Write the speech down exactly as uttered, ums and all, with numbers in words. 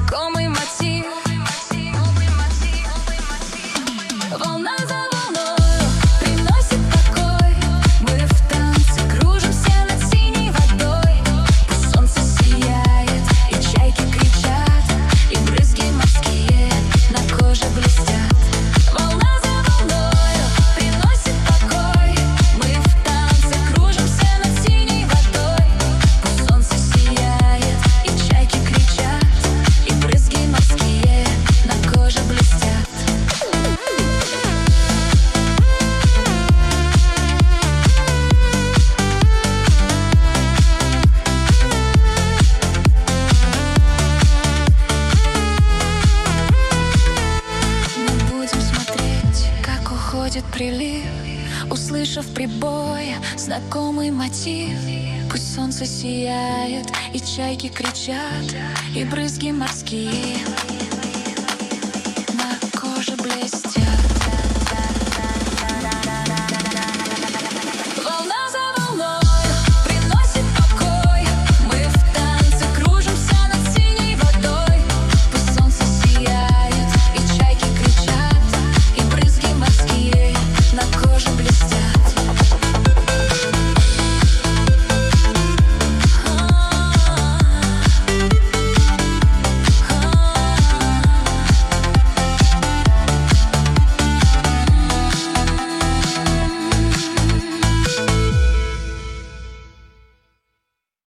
знакомый мотив. Волна за волною приносит покой. Мы в танце кружимся над синей водой. Пусть солнце сияет и чайки кричат, и брызги морские на коже блестят. Волна за волною приносит покой. Мы в танце кружимся над синей водой. Пусть солнце сияет и чайки кричат, и брызги морские на коже блестят. Уходит прилив, услышав прибой знакомый мотив. Пусть солнце сияет и чайки кричат, и брызги морские